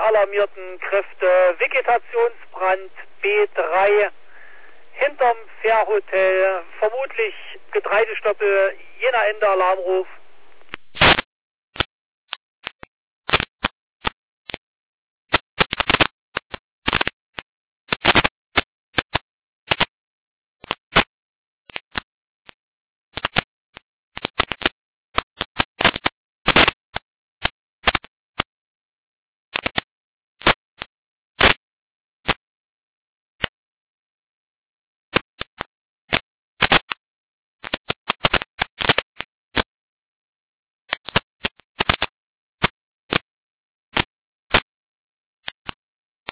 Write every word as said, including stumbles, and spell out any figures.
alarmierten Kräfte. Vegetationsbrand B drei hinterm Fährhotel, vermutlich Getreidestoppel, jener Ende Alarmruf.